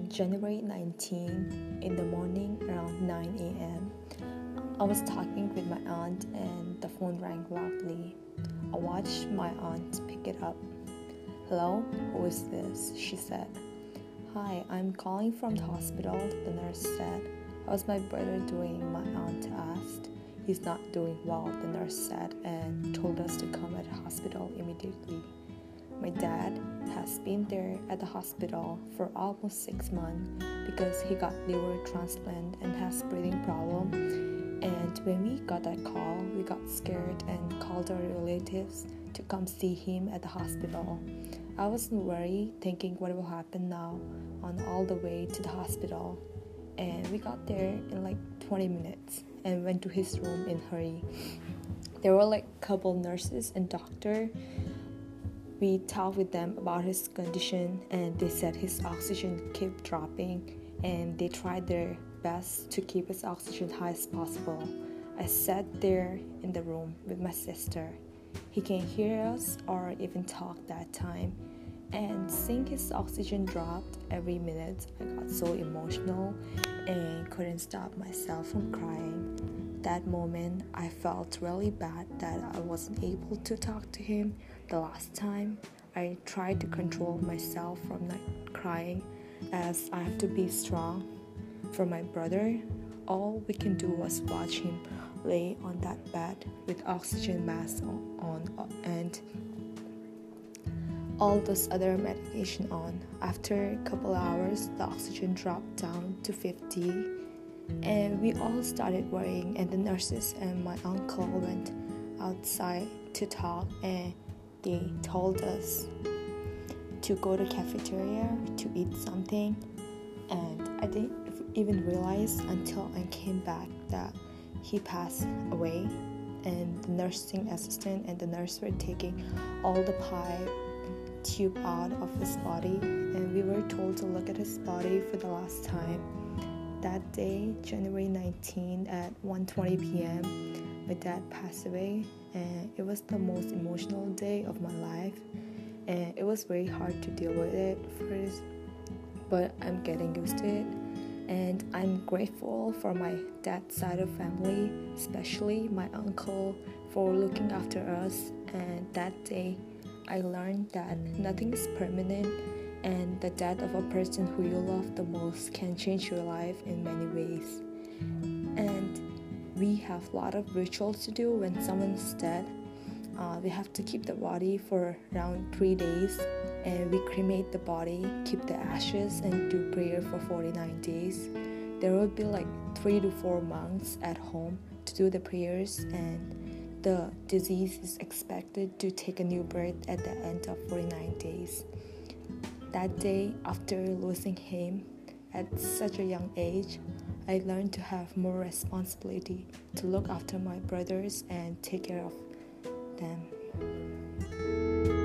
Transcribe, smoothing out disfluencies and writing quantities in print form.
January 19 in the morning around 9 a.m. I was talking with my aunt and the phone rang loudly. I watched my aunt pick it up. "Hello, who is this?" she said. "Hi, I'm calling from the hospital," the nurse said. "How's my brother doing?" my aunt asked. "He's not doing well," the nurse said and told us to come at the hospital immediately. My dad has been there at the hospital for almost 6 months because he got liver transplant and has breathing problem. And when we got that call, we got scared and called our relatives to come see him at the hospital. I wasn't worried, thinking what will happen now on all the way to the hospital. And we got there in like 20 minutes and went to his room in a hurry. There were like a couple nurses and doctor. We talked with them about his condition and they said his oxygen kept dropping and they tried their best to keep his oxygen high as possible. I sat there in the room with my sister. He can't hear us or even talk that time. And seeing his oxygen dropped every minute, I got so emotional and couldn't stop myself from crying. That moment, I felt really bad that I wasn't able to talk to him the last time. I tried to control myself from not crying as I have to be strong. For my brother, all we can do was watch him lay on that bed with oxygen mask on and all those other medication on. After a couple hours, the oxygen dropped down to 50 and we all started worrying, and the nurses and my uncle went outside to talk and they told us to go to cafeteria to eat something, and I didn't even realize until I came back that he passed away. And the nursing assistant and the nurse were taking all the pipe tube out of his body, and we were told to look at his body for the last time. That day, January 19 at 1:20 p.m., my dad passed away, and it was the most emotional day of my life, and it was very hard to deal with it first, but I'm getting used to it, and I'm grateful for my dad's side of family, especially my uncle, for looking after us. And that day, I learned that nothing is permanent, and the death of a person who you love the most can change your life in many ways. And we have a lot of rituals to do when someone's dead. We have to keep the body for around 3 days, and we cremate the body, keep the ashes, and do prayer for 49 days. There will be like 3 to 4 monks at home to do the prayers, and the disease is expected to take a new birth at the end of 49 days. That day, after losing him at such a young age, I learned to have more responsibility to look after my brothers and take care of them.